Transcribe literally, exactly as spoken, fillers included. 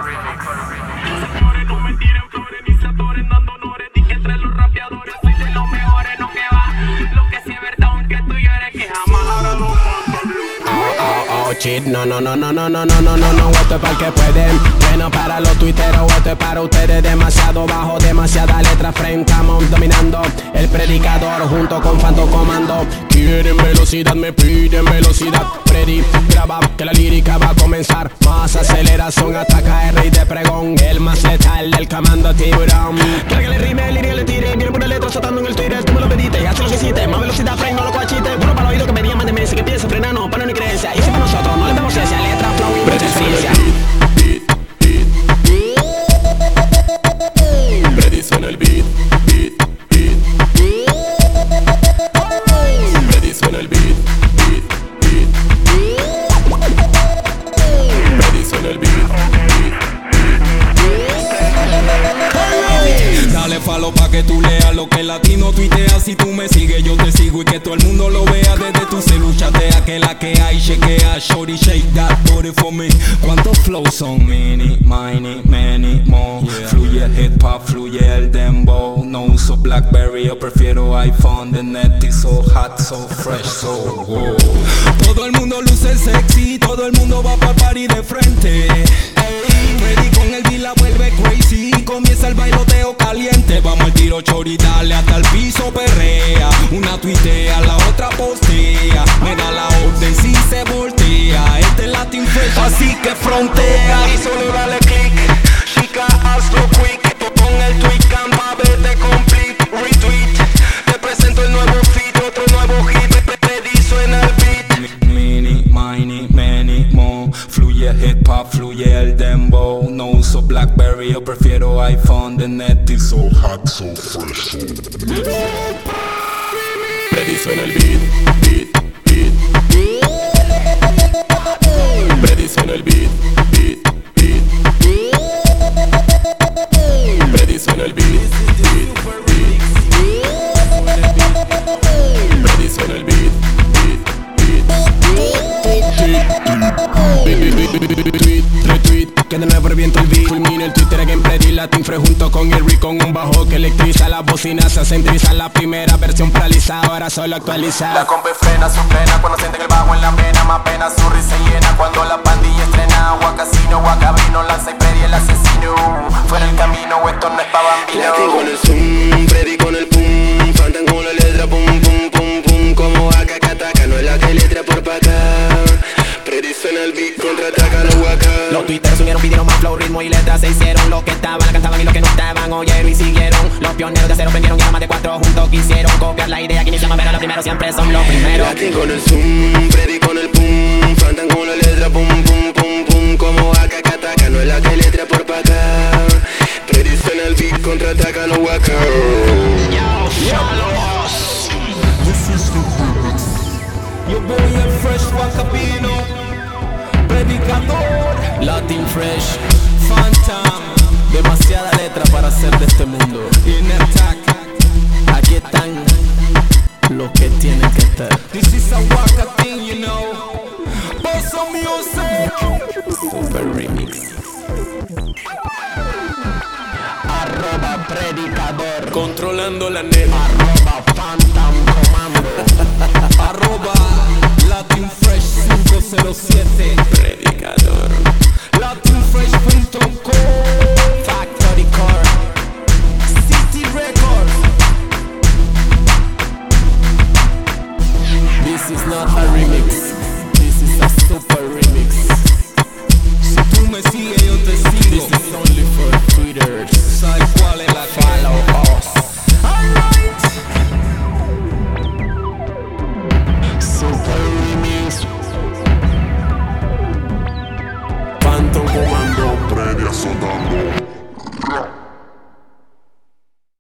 No me tiren flores ni se atoren dando honores. Di que entre los rapeadores soy de los mejores. No que va, lo que sí es verdad, aunque tú y eres que jamás habrá los Oh, oh, oh, shit, no, no, no, no, no, no, no, no, no, no, esto es para el que pueden. Bueno, para los tuiteros, esto es para ustedes. Demasiado bajo, demasiada letra frente a Mount, dominando el predicador junto con Fanto Comando. Quieren velocidad, me piden velocidad. Freddy, graba que la lírica va a comenzar. Más aceleración, ataca el rey de pregón, el más letal del comando tiburón. Tráigale rime, lírica le tire, viene por la letra soltando en el Twitter. Tú me lo pediste, haz lo que hiciste, más velocidad, freno, lo cuachiste. Uno para el oído que venía más de meses, que piensa frenar, no, para no creencia. Y si para nosotros no le damos ciencia, letra, flow y mucha experiencia. Ready suena el beat, beat, beat. Ready suena el beat, beat, beat. Ready suena el beat, beat, beat. Dale follow pa' que tú leas lo que el latino tuitea. Si tú me sigues, yo te sigo y que todo el mundo lo vea. Desde tu celu chatea, que la que hay chequea. Shorty shake that booty for me. ¿Cuántos flows son? Mini, mini, many more. Yeah. Fluye el hip hop, fluye el dembow. No uso Blackberry, yo prefiero iPhone. The net is so hot, so fresh, so wow. Todo el mundo luce sexy, todo el mundo va pa' party de frente. Ey, ready con el beat la vuelve crazy. Comienza el bailoteo caliente. Vamos al tiro, chori, dale hasta el piso, perrea. Una tuitea, la otra postea. Me da la orden si se voltea. Este es Latin Fresh, así que frontea. Y solo dale click, chica, hazlo quick. Pon el tweet, camba, vete complete. Retweet, te presento el nuevo feed, otro nuevo hit. Ready suena el beat. Mini, mini, many more. Fluye el hip hop, fluye el dembow. No uso Blackberry, yo prefiero iPhone. The net is so hot, so fresh. Ready suena el beat, beat, beat. Ready suena el beat, beat, beat. Ready suena el beat, beat, beat. Ready suena el beat, beat, beat. Tweet, retweet, que de nuevo reviento el beat. Fulmina el Twitter, again Freddy, Latin Fresh junto con el Rick. Con un bajo que electriza las bocinas, se centriza la primera versión paralizada, ahora solo actualizada. La compa frena su plena cuando sienten el bajo en la vena. Más pena su risa llena cuando la pandilla estrena. Guacasino, guacabrino, lanza y Freddy el asesino. Fuera el camino, esto no es pa' bambino. Latin con el zoom, Freddy con el pum. Fantan con la letra, pum, pum, pum, pum. Como acá, cataca, no es la que letra por pa' acá. Freddy suena el beat, contraataca los guacas. Los tuiteros subieron, pidieron más flow, ritmo y letras. Se hicieron los que estaban, la cantaban y los que no estaban oyeron y siguieron. Los pioneros de acero prendieron y a más de cuatro juntos quisieron copiar la idea que iniciamos, pero los primeros siempre son los primeros. Latin con el zoom, Freddy con el pum. Fantan con la letra, pum, pum, pum, pum. Como acá, cataca, no es la que letra por pa' acá. Freddy suena el beat, contraataca los guacas. Yo voy el Fresh Guacapino, predicador, Latin Fresh, Phantom, demasiada letra para ser de este mundo. in attack. Aquí están los que tienen que estar. This is a Waka thing, you know. Bossa music. Super remix. Arroba predicador, Controlando la net. arroba Phantom Comando. Arroba Latin Fresh cinco cero siete. Predicador. Latin Fresh punto com. Factory Core, City Records. this is not a remix, this is a super remix. Si tú me sigues,